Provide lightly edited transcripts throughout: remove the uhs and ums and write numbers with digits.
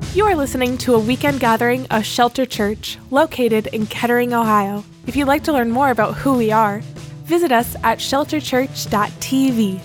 You are listening to a weekend gathering of Shelter Church, located in Kettering, Ohio. If you'd like to learn more about who we are, visit us at shelterchurch.tv.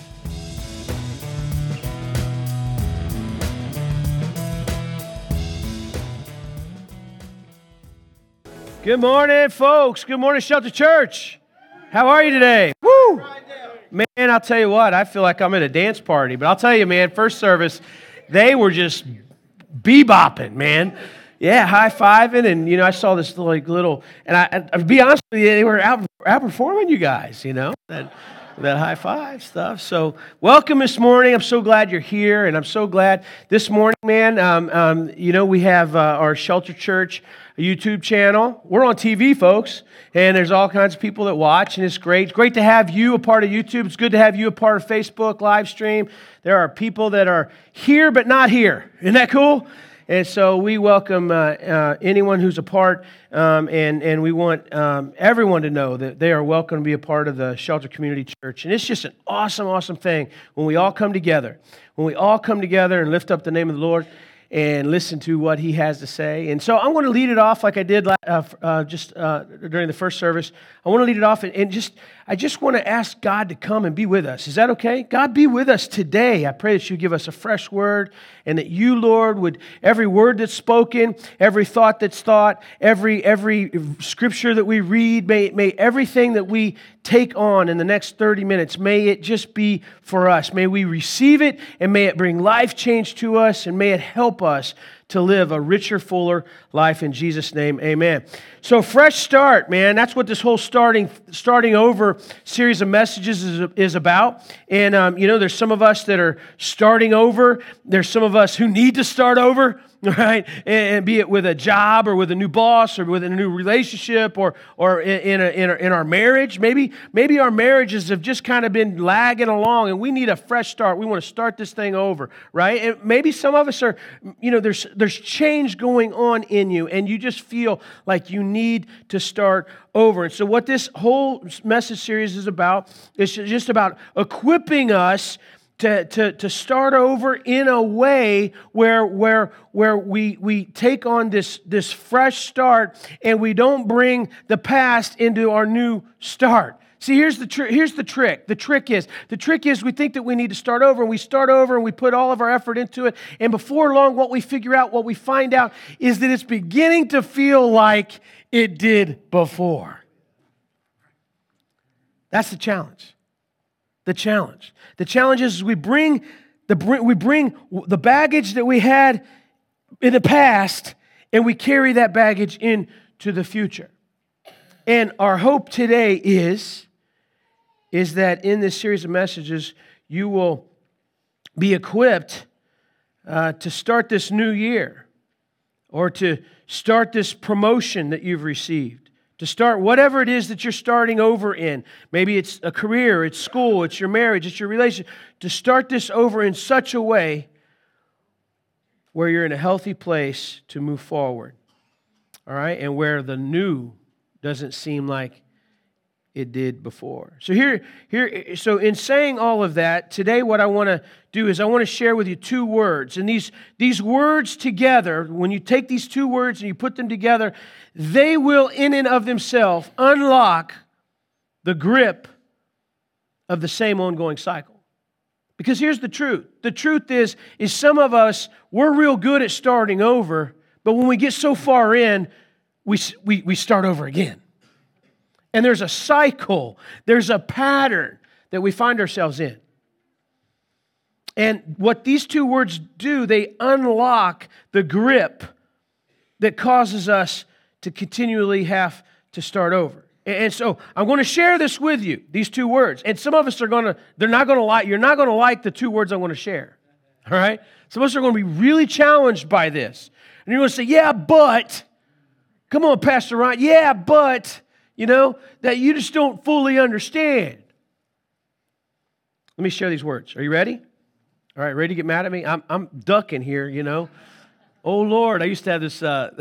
Good morning, folks. Good morning, Shelter Church. How are you today? Woo! Man, I'll tell you what, I feel like I'm at a dance party. But I'll tell you, man, first service, they were just bebopping, man. Yeah, high-fiving, and, I saw this little, and I'll be honest with you, they were outperforming you guys, that high five stuff. So welcome this morning. I'm so glad you're here, and I'm so glad this morning, man, we have our Shelter Church YouTube channel. We're on TV, folks, and there's all kinds of people that watch, and it's great. It's great to have you a part of YouTube. It's good to have you a part of Facebook live stream. There are people that are here but not here. Isn't that cool? And so we welcome anyone who's a part, and we want everyone to know that they are welcome to be a part of the Shelter Community Church. And it's just an awesome, awesome thing when we all come together. When we all come together and lift up the name of the Lord and listen to what He has to say. And so I'm going to lead it off like I did just during the first service. I want to lead it off I just want to ask God to come and be with us. Is that okay? God, be with us today. I pray that You give us a fresh word and that You, Lord, would, every word that's spoken, every thought that's thought, every scripture that we read, may everything that we take on in the next 30 minutes, may it just be for us. May we receive it, and may it bring life change to us, and may it help us to live a richer, fuller life. In Jesus' name, amen. So fresh start, man. That's what this whole starting over series of messages is about. And, there's some of us that are starting over. There's some of us who need to start over, right? And be it with a job or with a new boss or with a new relationship or in our marriage. Maybe our marriages have just kind of been lagging along and we need a fresh start. We want to start this thing over, right? And maybe some of us are, there's change going on in you and you just feel like you need to start over. And so what this whole message series is about is just about equipping us to start over in a way where we take on this fresh start and we don't bring the past into our new start. See, here's the trick. The trick is we think that we need to start over, and we start over and we put all of our effort into it. And before long, what we find out is that it's beginning to feel like it did before. That's the challenge. The challenge is we bring the baggage that we had in the past, and we carry that baggage into the future. And our hope today is that in this series of messages, you will be equipped to start this new year, or to start this promotion that you've received, to start whatever it is that you're starting over in. Maybe it's a career, it's school, it's your marriage, it's your relationship. To start this over in such a way where you're in a healthy place to move forward, all right? And where the new doesn't seem like it did before. So so in saying all of that, today what I want to do is I want to share with you two words. And these words together, when you take these two words and you put them together, they will in and of themselves unlock the grip of the same ongoing cycle. Because here's the truth. The truth is some of us, we're real good at starting over, but when we get so far in, we start over again. And there's a cycle, there's a pattern that we find ourselves in. And what these two words do, they unlock the grip that causes us to continually have to start over. And so I'm going to share this with you, these two words. And some of us you're not going to like the two words I'm going to share. All right? Some of us are going to be really challenged by this. And you're going to say, yeah, but, come on, Pastor Ryan, yeah, but, that you just don't fully understand. Let me share these words. Are you ready? All right, ready to get mad at me? I'm ducking here, Oh, Lord, I used to have this,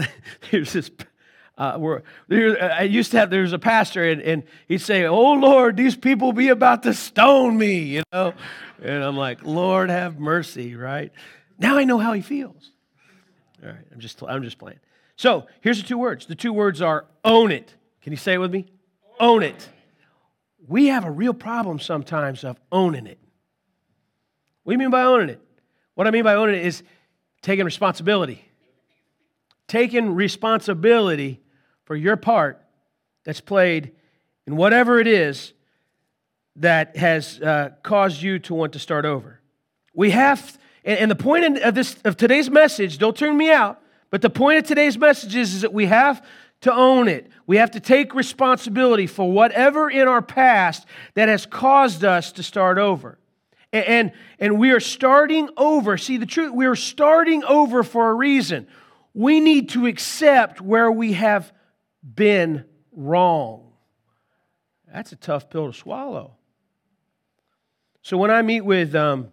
there's a pastor, and he'd say, oh, Lord, these people be about to stone me, And I'm like, Lord, have mercy, right? Now I know how he feels. All right, I'm just playing. So here's the two words. The two words are own it. Can you say it with me? Own it. We have a real problem sometimes of owning it. What do you mean by owning it? What I mean by owning it is taking responsibility. Taking responsibility for your part that's played in whatever it is that has caused you to want to start over. We have, and the point of today's message, don't turn me out, but the point of today's message is that we have to own it. We have to take responsibility for whatever in our past that has caused us to start over. And we are starting over. See, the truth, we are starting over for a reason. We need to accept where we have been wrong. That's a tough pill to swallow. So when I meet with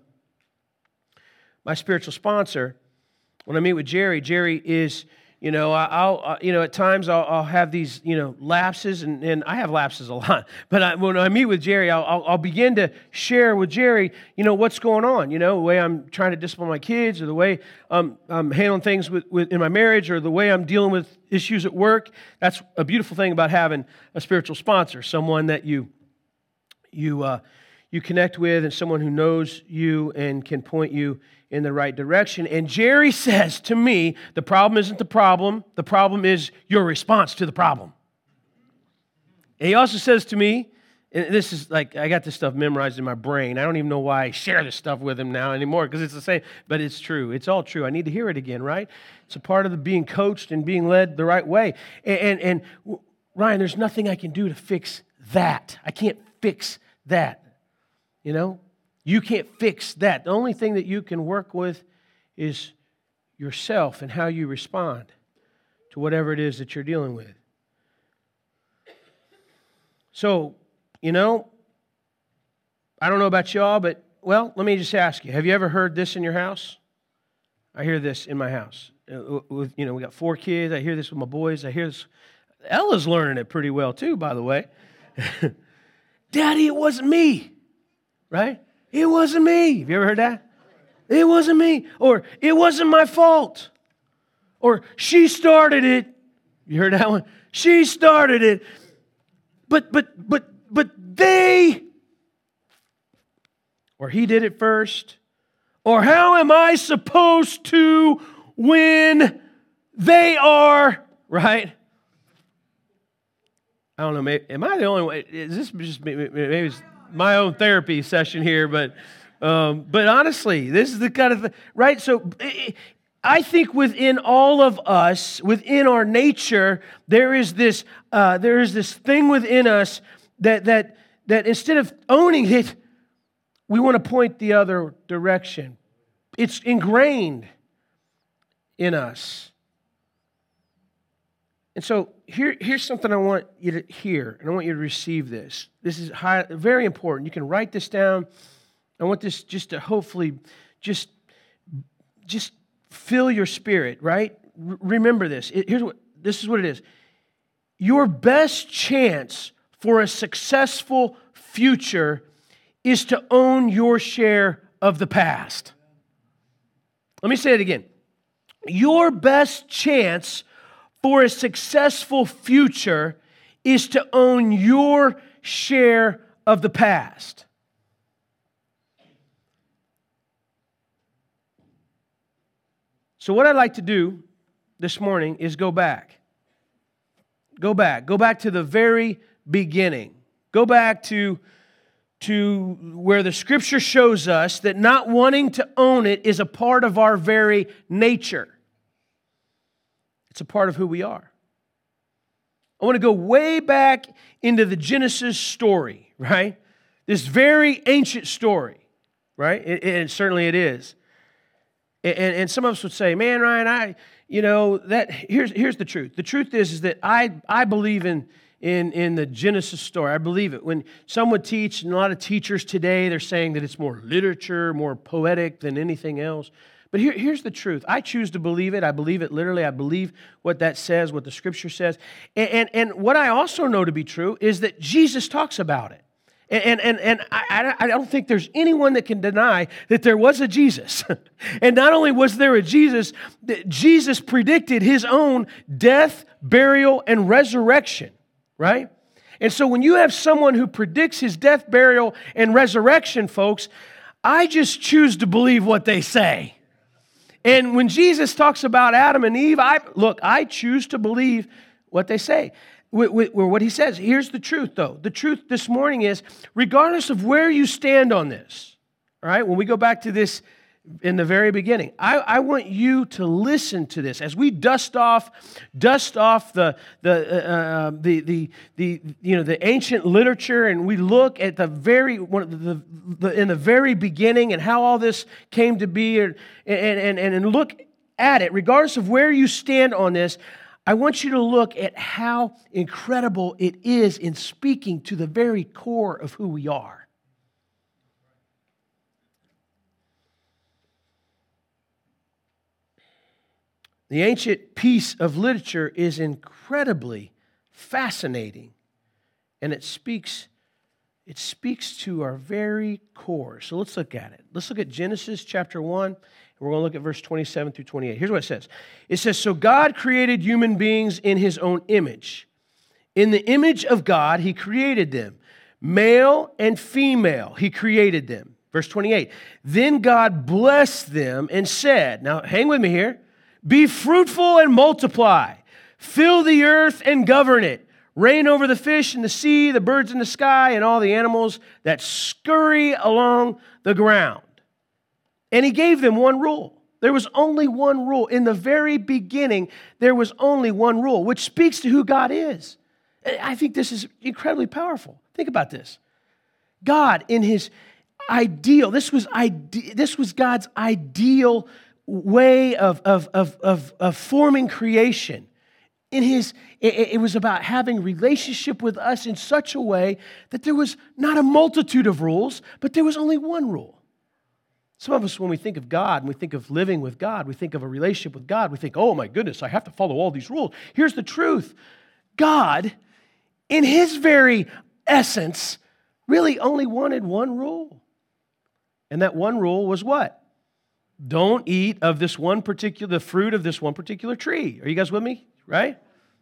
my spiritual sponsor, when I meet with Jerry is, I'll at times I'll have these, lapses, and I have lapses a lot. But when I meet with Jerry, I'll begin to share with Jerry, what's going on, the way I'm trying to discipline my kids, or the way I'm handling things in my marriage, or the way I'm dealing with issues at work. That's a beautiful thing about having a spiritual sponsor, someone that you connect with, and someone who knows you and can point you in the right direction. And Jerry says to me, the problem isn't the problem is your response to the problem. And he also says to me, and this is like, I got this stuff memorized in my brain. I don't even know why I share this stuff with him now anymore, because it's the same, but it's true. It's all true. I need to hear it again, right? It's a part of the being coached and being led the right way. And Ryan, there's nothing I can do to fix that. I can't fix that. You can't fix that. The only thing that you can work with is yourself and how you respond to whatever it is that you're dealing with. So, I don't know about y'all, but, let me just ask you, have you ever heard this in your house? I hear this in my house. We got 4 kids. I hear this with my boys. I hear this. Ella's learning it pretty well, too, by the way. Daddy, it wasn't me. Right? It wasn't me. Have you ever heard that? It wasn't me. Or, it wasn't my fault. Or, she started it. You heard that one? She started it. But they. Or, he did it first. Or, how am I supposed to when they are, right? I don't know, am I the only one? Is this just maybe it's my own therapy session here, but honestly, this is the kind of thing, right? So I think within all of us, within our nature, there is this thing within us that instead of owning it, we want to point the other direction. It's ingrained in us. And so here's something I want you to hear, and I want you to receive this. This is very important. You can write this down. I want this just to hopefully just fill your spirit, right? Remember this. This is what it is. Your best chance for a successful future is to own your share of the past. Let me say it again. Your best chance for a successful future is to own your share of the past. So what I'd like to do this morning is go back. Go back to the very beginning. Go back to where the Scripture shows us that not wanting to own it is a part of our very nature. It's a part of who we are. I want to go way back into the Genesis story, right? This very ancient story, right? And certainly it is. And some of us would say, man, Ryan, here's the truth. The truth is that I believe in the Genesis story. I believe it. When some would teach, and a lot of teachers today, they're saying that it's more literature, more poetic than anything else. But here's the truth. I choose to believe it. I believe it literally. I believe what that says, what the Scripture says. And what I also know to be true is that Jesus talks about it. And I don't think there's anyone that can deny that there was a Jesus. And not only was there a Jesus, Jesus predicted his own death, burial, and resurrection, right? And so when you have someone who predicts his death, burial, and resurrection, folks, I just choose to believe what they say. And when Jesus talks about Adam and Eve, I choose to believe what they say. What he says. Here's the truth, though. The truth this morning is, regardless of where you stand on this, all right, when we go back to this in the very beginning, I want you to listen to this as we dust off the ancient literature, and we look at in the very beginning and how all this came to be, and look at it, regardless of where you stand on this. I want you to look at how incredible it is in speaking to the very core of who we are. The ancient piece of literature is incredibly fascinating, and it speaks to our very core. So let's look at it. Let's look at Genesis chapter 1. We're going to look at verse 27 through 28. Here's what it says. It says, "So God created human beings in his own image. In the image of God, he created them. Male and female, he created them." Verse 28. "Then God blessed them and said," now hang with me here, "Be fruitful and multiply. Fill the earth and govern it. Reign over the fish in the sea, the birds in the sky, and all the animals that scurry along the ground." And he gave them one rule. There was only one rule. In the very beginning, there was only one rule, which speaks to who God is. I think this is incredibly powerful. Think about this. God, in his ideal, this was God's ideal way of forming creation. It was about having relationship with us in such a way that there was not a multitude of rules, but there was only one rule. Some of us, when we think of God and we think of living with God, we think of a relationship with God, we think, oh my goodness, I have to follow all these rules. Here's the truth. God, in his very essence, really only wanted one rule. And that one rule was what? Don't eat of the fruit of this one particular tree. Are you guys with me? Right?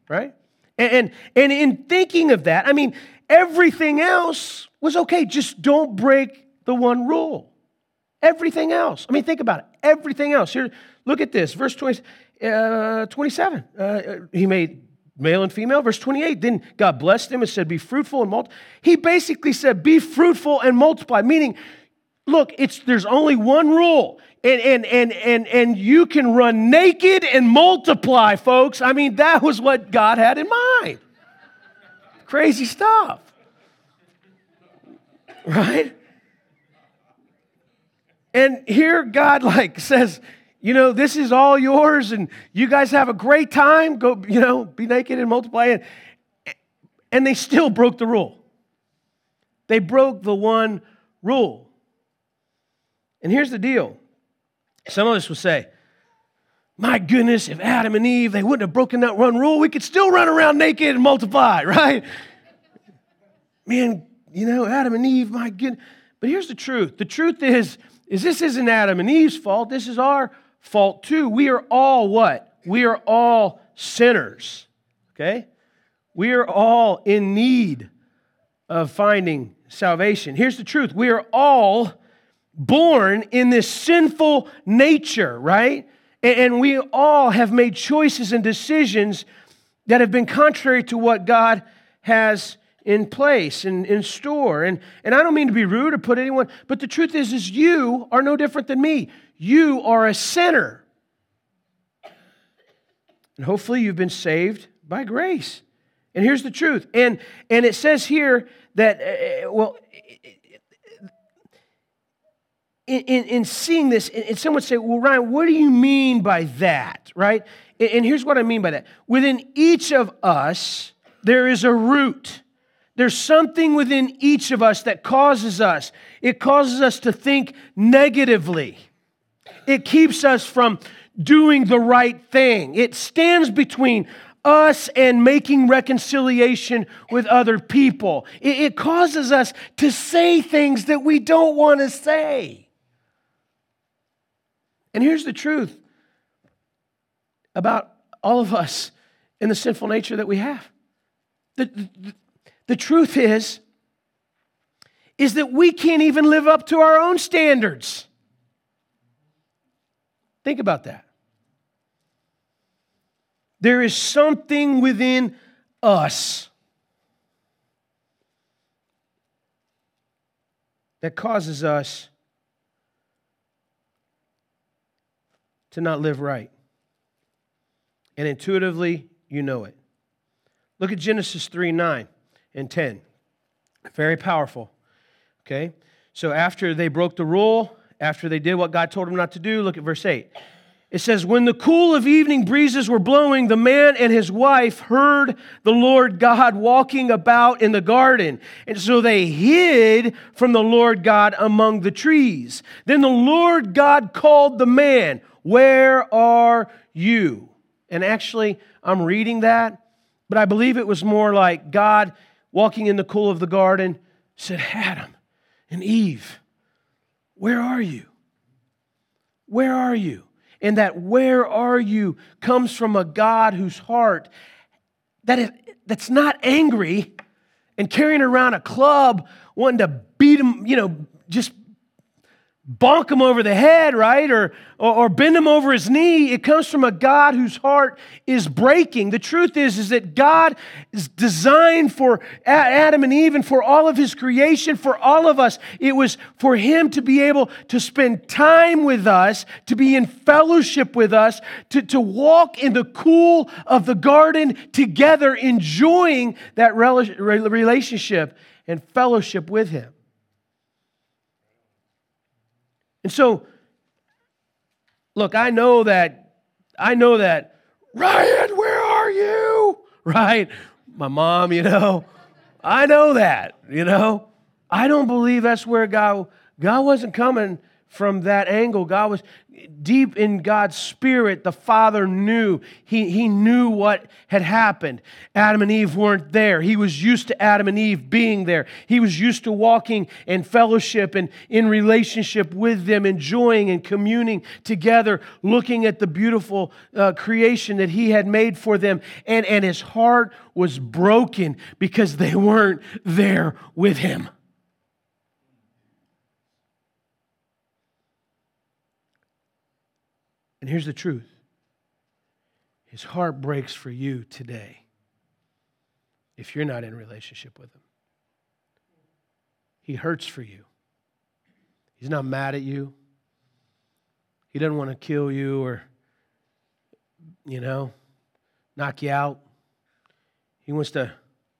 And in thinking of that, I mean, everything else was okay. Just don't break the one rule. Everything else. I mean, think about it. Everything else. Here, look at this. Verse 27. He made male and female. Verse 28. Then God blessed them and said, "Be fruitful and multiply." He basically said, "Be fruitful and multiply," meaning, look, there's only one rule. And you can run naked and multiply, folks. I mean, that was what God had in mind. Crazy stuff. Right? And here God says, this is all yours and you guys have a great time. Go, be naked and multiply. And they still broke the rule. They broke the one rule. And here's the deal. Some of us will say, my goodness, if Adam and Eve, they wouldn't have broken that one rule, we could still run around naked and multiply, right? Man, Adam and Eve, my goodness. But here's the truth. The truth is this isn't Adam and Eve's fault. This is our fault too. We are all what? We are all sinners, okay? We are all in need of finding salvation. Here's the truth. We are all born in this sinful nature, right? And we all have made choices and decisions that have been contrary to what God has in place and in store. And I don't mean to be rude or put anyone, but the truth is you are no different than me. You are a sinner. And hopefully you've been saved by grace. And here's the truth. And it says here that, in seeing this, and someone would say, well, Ryan, what do you mean by that, right? And here's what I mean by that. Within each of us, there is a root. There's something within each of us that causes us. It causes us to think negatively. It keeps us from doing the right thing. It stands between us and making reconciliation with other people. It causes us to say things that we don't want to say. And here's the truth about all of us and the sinful nature that we have. The truth is that we can't even live up to our own standards. Think about that. There is something within us that causes us to not live right. And intuitively, you know it. Look at Genesis 3:9 and 10. Very powerful. Okay? So after they broke the rule, after they did what God told them not to do, look at verse 8. It says, when the cool of evening breezes were blowing, the man and his wife heard the Lord God walking about in the garden. And so they hid from the Lord God among the trees. Then the Lord God called the man, where are you? And actually, I'm reading that, but I believe it was more like God walking in the cool of the garden said, Adam and Eve, where are you? Where are you? And that where are you comes from a God whose heart that's not angry and carrying around a club wanting to beat him, just bonk him over the head, right? Or bend him over his knee. It comes from a God whose heart is breaking. The truth is that God is designed for Adam and Eve and for all of His creation, for all of us. It was for Him to be able to spend time with us, to be in fellowship with us, to walk in the cool of the garden together, enjoying that relationship and fellowship with Him. And so, look, I know that, Ryan, where are you? Right? My mom, I know that, I don't believe that's where God wasn't coming from that angle. God was deep in God's spirit. The Father knew. He knew what had happened. Adam and Eve weren't there. He was used to Adam and Eve being there. He was used to walking in fellowship and in relationship with them, enjoying and communing together, looking at the beautiful creation that He had made for them. And His heart was broken because they weren't there with Him. And here's the truth. His heart breaks for you today if you're not in relationship with Him. He hurts for you. He's not mad at you. He doesn't want to kill you or, knock you out. He wants to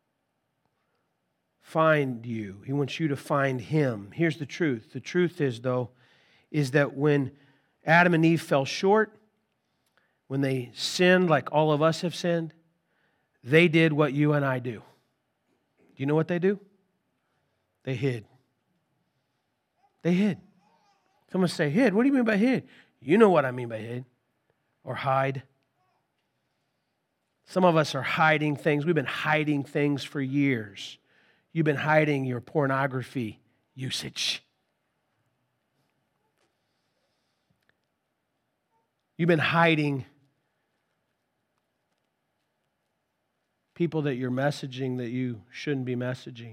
find you. He wants you to find Him. Here's the truth. The truth is that when Adam and Eve fell short, when they sinned like all of us have sinned, they did what you and I do. Do you know what they do? They hid. They hid. Someone say, hid? What do you mean by hid? You know what I mean by hid. Or hide. Some of us are hiding things. We've been hiding things for years. You've been hiding your pornography usage. You've been hiding people that you're messaging that you shouldn't be messaging.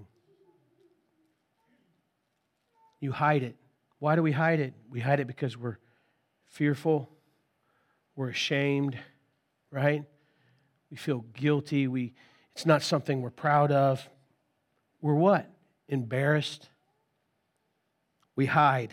You hide it. Why do we hide it? We hide it because we're fearful. We're ashamed, right? We feel guilty. It's not something we're proud of. We're what? Embarrassed. We hide.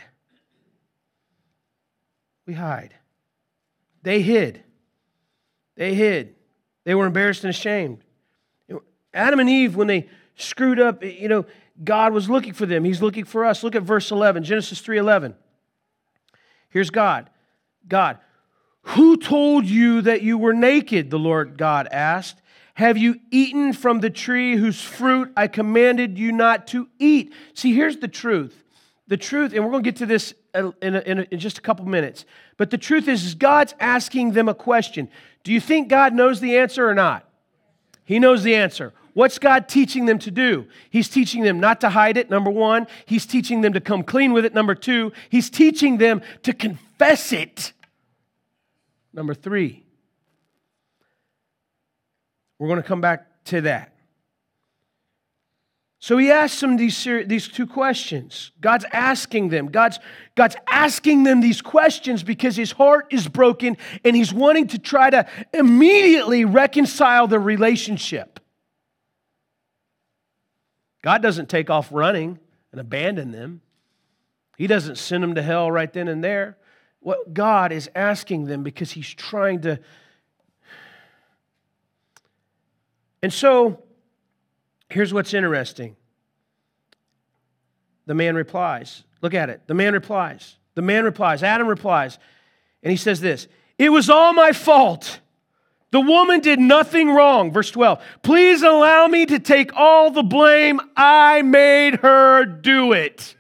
We hide. They hid. They hid. They were embarrassed and ashamed. Adam and Eve, when they screwed up, God was looking for them. He's looking for us. Look at verse 11, Genesis 3:11. Here's God. God, who told you that you were naked? The Lord God asked. Have you eaten from the tree whose fruit I commanded you not to eat? See, here's the truth. The truth, and we're going to get to this in just a couple minutes, but the truth is God's asking them a question. Do you think God knows the answer or not? He knows the answer. What's God teaching them to do? He's teaching them not to hide it, number one. He's teaching them to come clean with it, number two. He's teaching them to confess it, number three. We're going to come back to that. So he asks them these two questions. God's asking them. God's asking them these questions because his heart is broken and he's wanting to try to immediately reconcile the relationship. God doesn't take off running and abandon them. He doesn't send them to hell right then and there. What God is asking them because he's trying to. And so, here's what's interesting. The man replies. Look at it. The man replies. Adam replies. And he says this, "It was all my fault. The woman did nothing wrong." Verse 12. "Please allow me to take all the blame. I made her do it."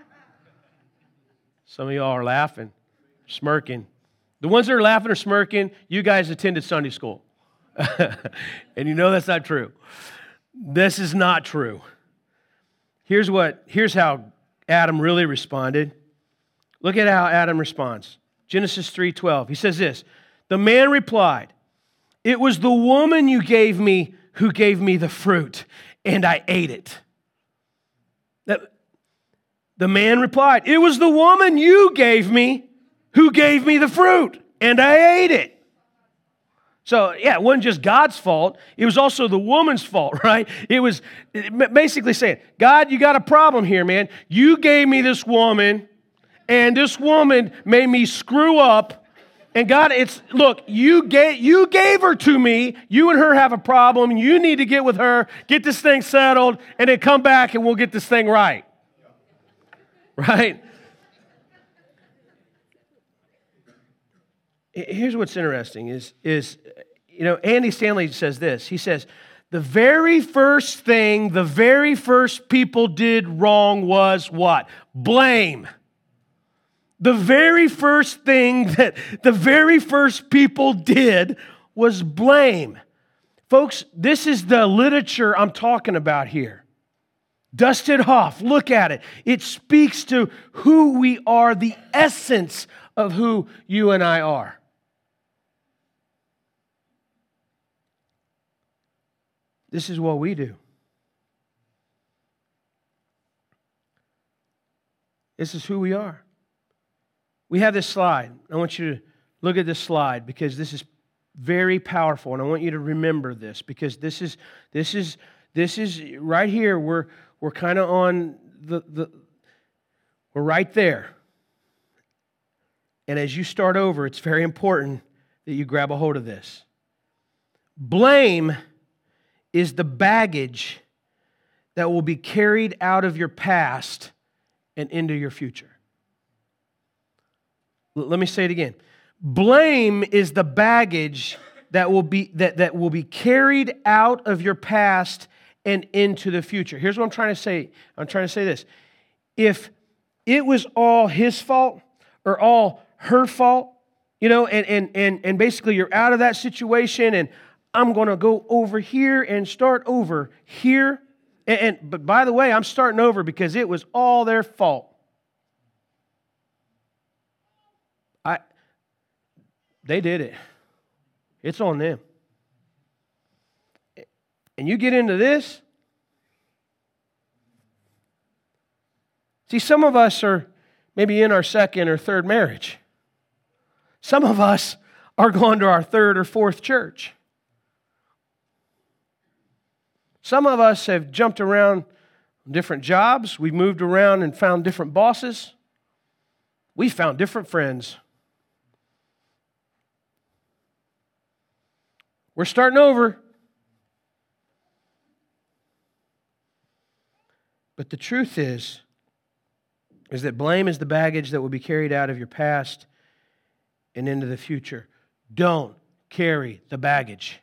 Some of y'all are laughing, smirking. The ones that are laughing or smirking, you guys attended Sunday school. And you know that's not true. This is not true. Here's how Adam really responded. Look at how Adam responds. Genesis 3:12. He says this, "The man replied, 'It was the woman you gave me who gave me the fruit, and I ate it.'" The man replied, "It was the woman you gave me who gave me the fruit, and I ate it." So, yeah, it wasn't just God's fault. It was also the woman's fault, right? It was basically saying, God, you got a problem here, man. You gave me this woman, and this woman made me screw up. And God, look, you gave her to me. You and her have a problem. You need to get with her, get this thing settled, and then come back and we'll get this thing right. Right? Here's what's interesting is Andy Stanley says this. He says, the very first thing the very first people did wrong was what? Blame. The very first thing that the very first people did was blame. Folks, this is the literature I'm talking about here. Dust it off. Look at it. It speaks to who we are, the essence of who you and I are. This is what we do. This is who we are. We have this slide. I want you to look at this slide because this is very powerful, and I want you to remember this because this is right here. We're kind of on we're right there. And as you start over, it's very important that you grab a hold of this. Blame is the baggage that will be carried out of your past and into your future. Let me say it again. Blame is the baggage that will be carried out of your past and into the future. Here's what I'm trying to say. I'm trying to say this. If it was all his fault or all her fault, and basically you're out of that situation and I'm going to go over here and start over here. But by the way, I'm starting over because it was all their fault. They did it. It's on them. And you get into this. See, some of us are maybe in our second or third marriage. Some of us are going to our third or fourth church. Some of us have jumped around different jobs. We've moved around and found different bosses. We found different friends. We're starting over. But the truth is that blame is the baggage that will be carried out of your past and into the future. Don't carry the baggage.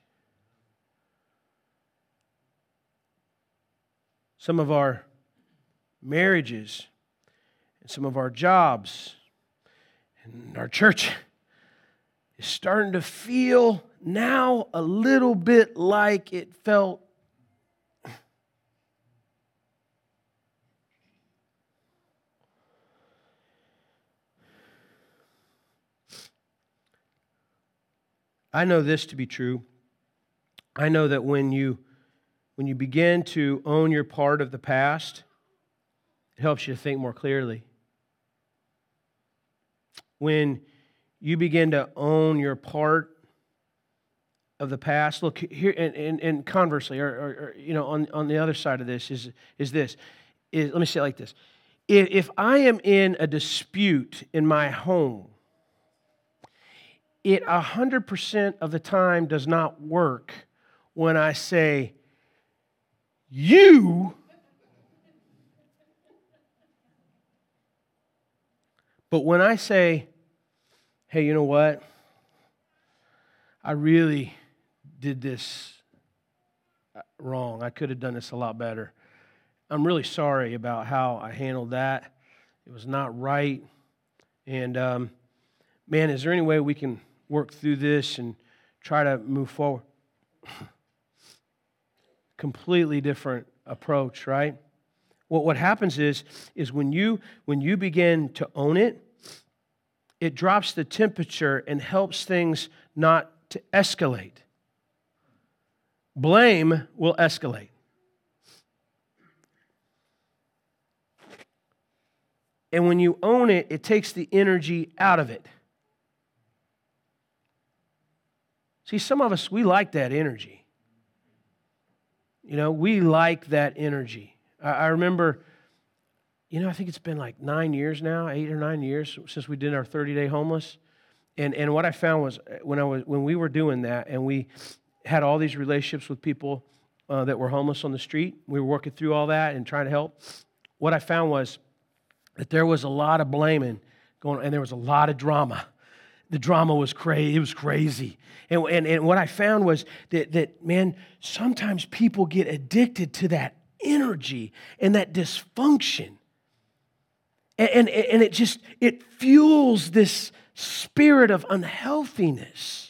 Some of our marriages and some of our jobs and our church, is starting to feel now a little bit like it felt I know this to be true. I know that when you begin to own your part of the past, it helps you to think more clearly. When you begin to own your part of the past, look here, and conversely, or on the other side of this is this. Let me say it like this: if I am in a dispute in my home, it 100% of the time does not work when I say, you. But when I say, hey, you know what? I really did this wrong. I could have done this a lot better. I'm really sorry about how I handled that. It was not right. And, man, is there any way we can work through this and try to move forward? Completely different approach, right? What happens is when you begin to own it, it drops the temperature and helps things not to escalate. Blame will escalate. And when you own it, it takes the energy out of it. See, some of us, we like that energy. We like that energy. I remember, I think it's been like 9 years now, 8 or 9 years since we did our 30-day homeless. And what I found was when we were doing that and we had all these relationships with people that were homeless on the street, we were working through all that and trying to help. What I found was that there was a lot of blaming going on, and there was a lot of drama. The drama was crazy. It was crazy. And what I found was that, man, sometimes people get addicted to that energy and that dysfunction. And it fuels this spirit of unhealthiness.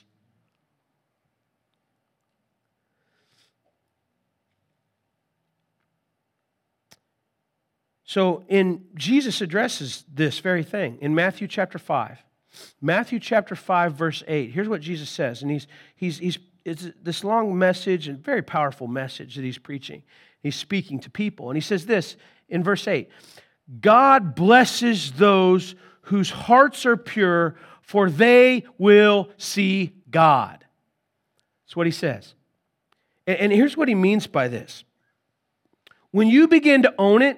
So Jesus addresses this very thing in Matthew chapter 5. Matthew chapter 5, verse 8. Here's what Jesus says. And it's this long message and very powerful message that he's preaching. He's speaking to people. And he says this in verse 8. God blesses those whose hearts are pure, for they will see God. That's what he says. And here's what he means by this. When you begin to own it,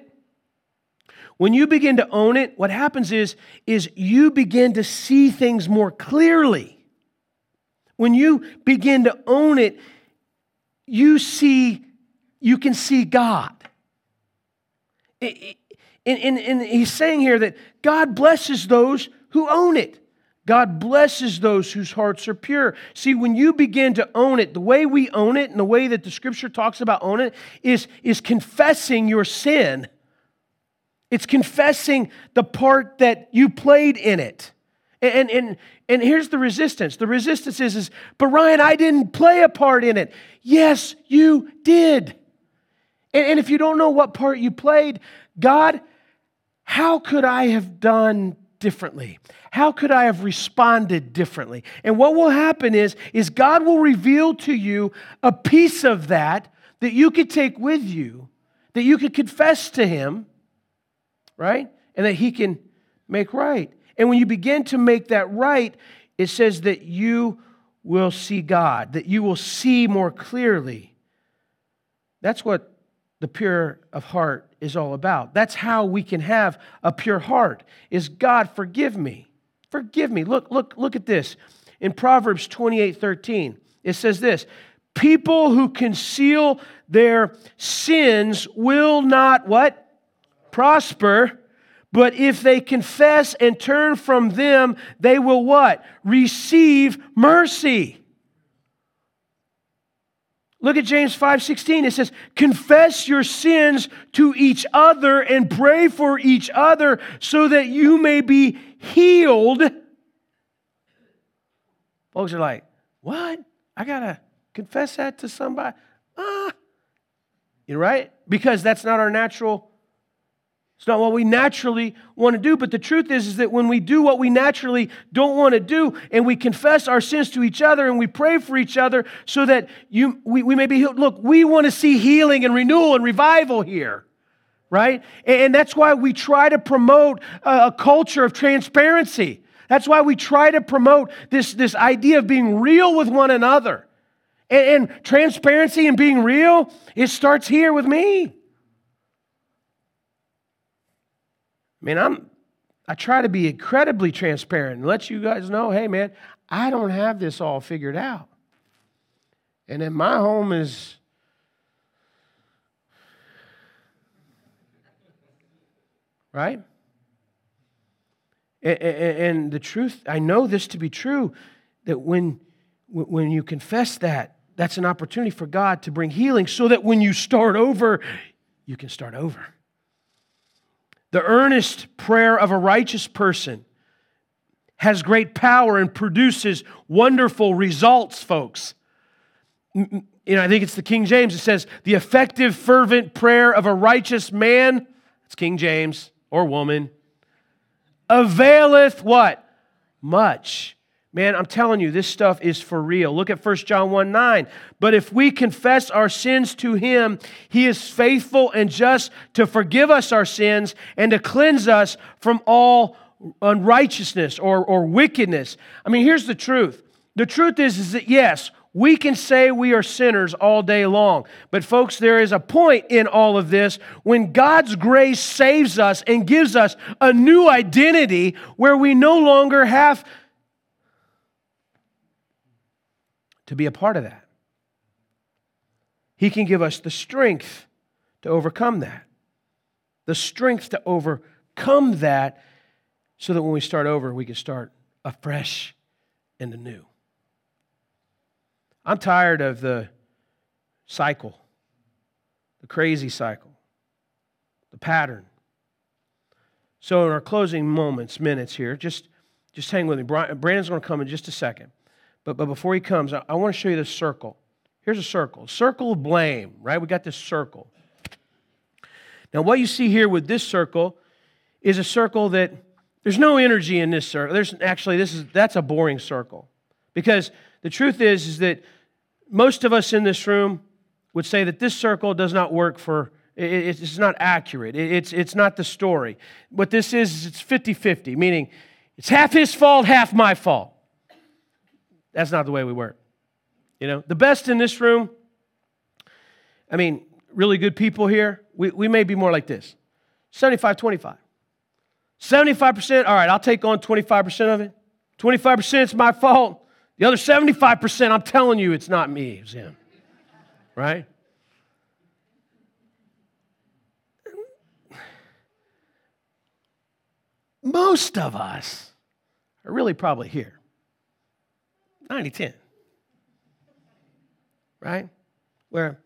what happens is you begin to see things more clearly. When you begin to own it, you can see God. And he's saying here that God blesses those who own it. God blesses those whose hearts are pure. See, when you begin to own it, the way we own it and the way that the Scripture talks about own it is confessing your sin. It's confessing the part that you played in it. And here's the resistance. The resistance is, but Ryan, I didn't play a part in it. Yes, you did. And if you don't know what part you played, God, how could I have done differently? How could I have responded differently? And what will happen is God will reveal to you a piece of that you could take with you, that you could confess to Him, right? And that He can make right. And when you begin to make that right, it says that you will see God, that you will see more clearly. That's what the pure of heart is all about. That's how we can have a pure heart, is God, forgive me. Forgive me. Look at this. In Proverbs 28:13, it says this, people who conceal their sins will not what? Prosper, but if they confess and turn from them, they will what? Receive mercy. Look at James 5:16. It says, confess your sins to each other and pray for each other so that you may be healed. Folks are like, what? I got to confess that to somebody? You're right? Because that's not our natural, it's not what we naturally want to do. But the truth is that when we do what we naturally don't want to do, and we confess our sins to each other, and we pray for each other so that we may be healed. Look, we want to see healing and renewal and revival here, right? And that's why we try to promote a culture of transparency. That's why we try to promote this idea of being real with one another. And transparency and being real, it starts here with me. I mean, I try to be incredibly transparent and let you guys know, hey man, I don't have this all figured out. And then my home is right? And the truth, I know this to be true, that when you confess that, that's an opportunity for God to bring healing so that when you start over, you can start over. The earnest prayer of a righteous person has great power and produces wonderful results, folks. I think it's the King James. It says, the effective, fervent prayer of a righteous man, it's King James, or woman, availeth what? Much. Man, I'm telling you, this stuff is for real. Look at 1 John 1:9. But if we confess our sins to Him, He is faithful and just to forgive us our sins and to cleanse us from all unrighteousness or wickedness. I mean, here's the truth. The truth is that yes, we can say we are sinners all day long. But folks, there is a point in all of this when God's grace saves us and gives us a new identity where we no longer have to be a part of that. He can give us the strength to overcome that. The strength to overcome that so that when we start over, we can start afresh and anew. I'm tired of the cycle, the crazy cycle, the pattern. So in our closing minutes here, just hang with me. Brandon's going to come in just a second. But before he comes, I want to show you this circle. Here's a circle of blame, right? We got this circle. Now, what you see here with this circle is a circle that there's no energy in this circle. That's a boring circle. Because the truth is that most of us in this room would say that this circle does not work for, it's not accurate. It's not the story. What this is it's 50-50, meaning it's half his fault, half my fault. That's not the way we work. The best in this room, I mean, really good people here, we may be more like this. 75-25. 75%, all right, I'll take on 25% of it. 25% is my fault. The other 75%, I'm telling you, it's not me, it's him. Right? Most of us are really probably here. 90-10. Right? Where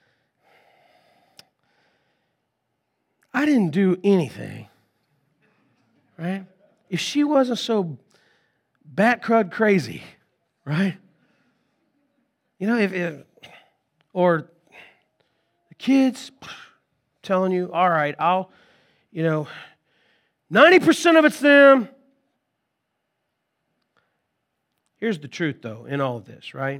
I didn't do anything. Right? If she wasn't so bat crud crazy, right? Or the kids telling you, all right, 90% of it's them. Here's the truth, though, in all of this, right?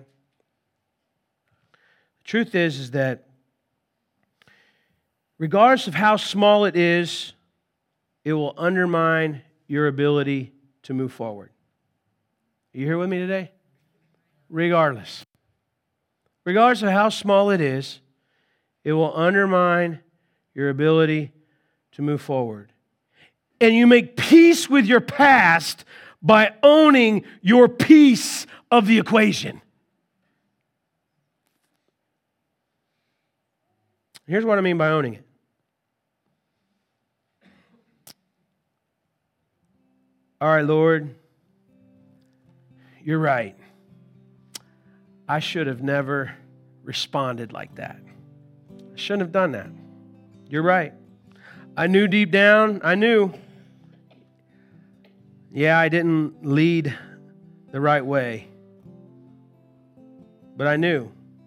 The truth is that regardless of how small it is, it will undermine your ability to move forward. Are you here with me today? Regardless of how small it is, it will undermine your ability to move forward. And you make peace with your past by owning your piece of the equation. Here's what I mean by owning it. All right, Lord, you're right. I should have never responded like that. I shouldn't have done that. You're right. I knew deep down, yeah, I didn't lead the right way. But I knew.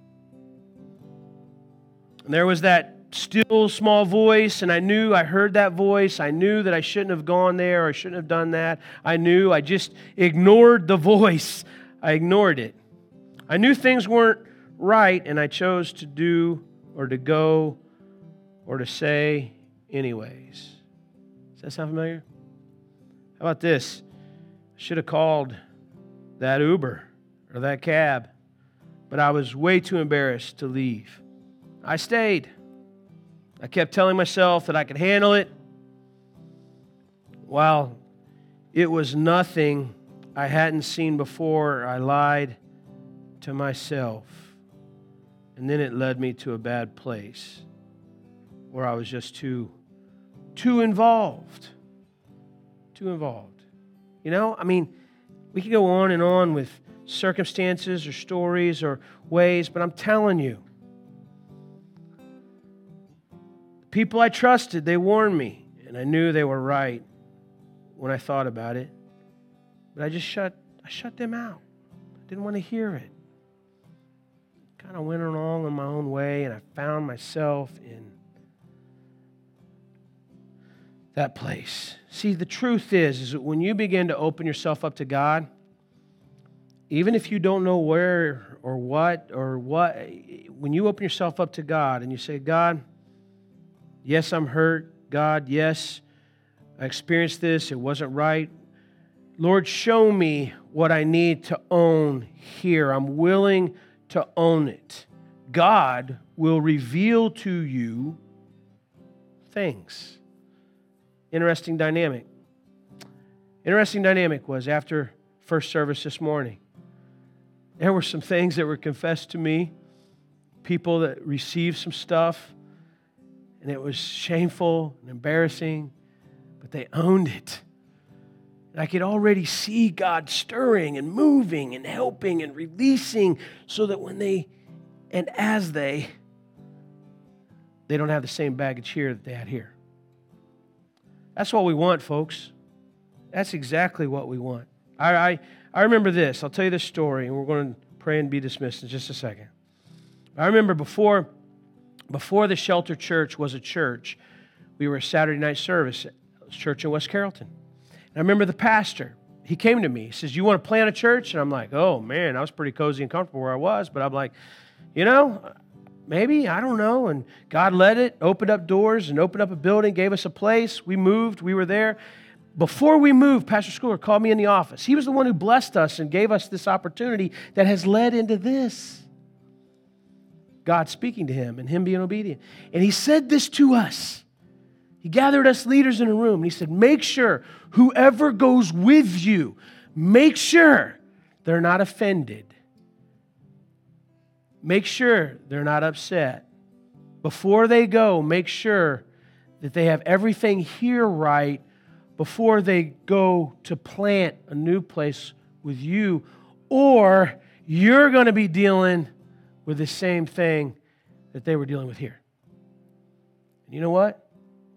And there was that still small voice, and I heard that voice. I knew that I shouldn't have gone there, or I shouldn't have done that. I just ignored the voice. I ignored it. I knew things weren't right, and I chose to do or to go or to say anyways. Does that sound familiar? How about this? I should have called that Uber or that cab, but I was way too embarrassed to leave. I stayed. I kept telling myself that I could handle it. While it was nothing I hadn't seen before, I lied to myself. And then it led me to a bad place where I was just too involved. Too involved. You know, I mean, we could go on and on with circumstances or stories or ways, but I'm telling you, people I trusted, they warned me, and I knew they were right when I thought about it. But I shut them out. I didn't want to hear it. Kind of went along on my own way, and I found myself in that place. See, the truth is that when you begin to open yourself up to God, even if you don't know where or what, when you open yourself up to God and you say, God, yes, I'm hurt. God, yes, I experienced this. It wasn't right. Lord, show me what I need to own here. I'm willing to own it. God will reveal to you things. Interesting dynamic. Interesting dynamic was after first service this morning. There were some things that were confessed to me, people that received some stuff, and it was shameful and embarrassing, but they owned it. And I could already see God stirring and moving and helping and releasing so that when they don't have the same baggage here that they had here. That's what we want, folks. That's exactly what we want. I remember this. I'll tell you this story, and we're going to pray and be dismissed in just a second. I remember before the Shelter Church was a church, we were a Saturday night service at a church in West Carrollton. And I remember the pastor. He came to me. He says, you want to plant a church? And I'm like, oh, man, I was pretty cozy and comfortable where I was. But I'm like, maybe, I don't know. And God led it, opened up doors and opened up a building, gave us a place. We moved. We were there. Before we moved, Pastor Schooler called me in the office. He was the one who blessed us and gave us this opportunity that has led into this. God speaking to him and him being obedient. And he said this to us. He gathered us leaders in a room. And he said, make sure whoever goes with you, make sure they're not offended. Make sure they're not upset. Before they go, make sure that they have everything here right before they go to plant a new place with you, or you're going to be dealing with the same thing that they were dealing with here. And you know what?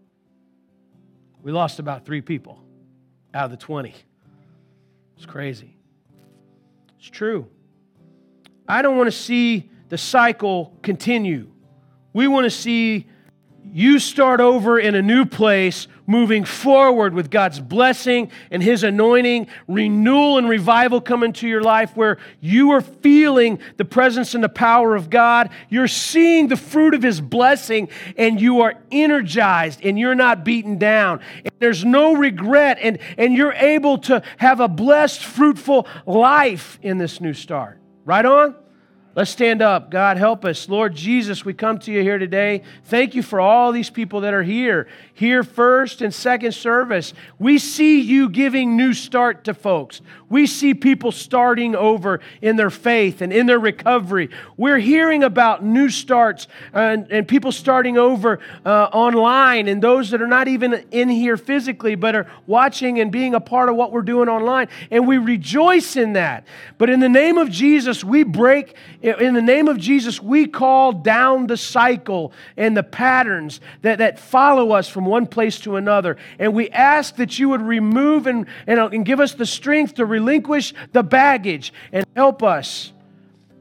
We lost about 3 people out of the 20. It's crazy. It's true. I don't want to see the cycle continue. We want to see you start over in a new place, moving forward with God's blessing and His anointing, renewal and revival come into your life where you are feeling the presence and the power of God. You're seeing the fruit of His blessing and you are energized and you're not beaten down. And there's no regret and you're able to have a blessed, fruitful life in this new start. Right on? Let's stand up. God, help us. Lord Jesus, we come to you here today. Thank you for all these people that are here first and second service. We see you giving new start to folks. We see people starting over in their faith and in their recovery. We're hearing about new starts and people starting over online and those that are not even in here physically but are watching and being a part of what we're doing online. And we rejoice in that. But in the name of Jesus, we break. In the name of Jesus, we call down the cycle and the patterns that follow us from one place to another. And we ask that you would remove and give us the strength to relinquish the baggage and help us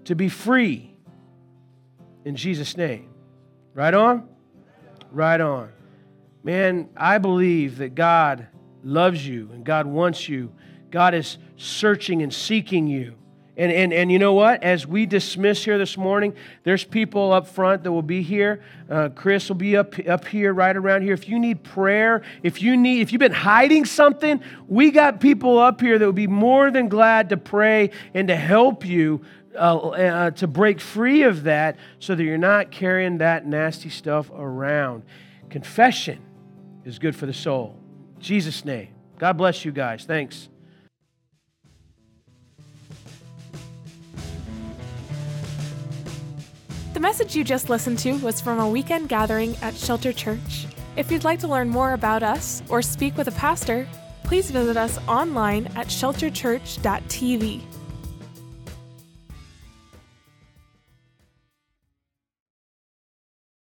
to be free in Jesus' name. Right on? Right on. Man, I believe that God loves you and God wants you. God is searching and seeking you. And you know what? As we dismiss here this morning, there's people up front that will be here. Chris will be up here, right around here. If you need prayer, if you've been hiding something, we got people up here that would be more than glad to pray and to help you to break free of that so that you're not carrying that nasty stuff around. Confession is good for the soul. In Jesus' name. God bless you guys. Thanks. The message you just listened to was from a weekend gathering at Shelter Church. If you'd like to learn more about us or speak with a pastor, please visit us online at shelterchurch.tv.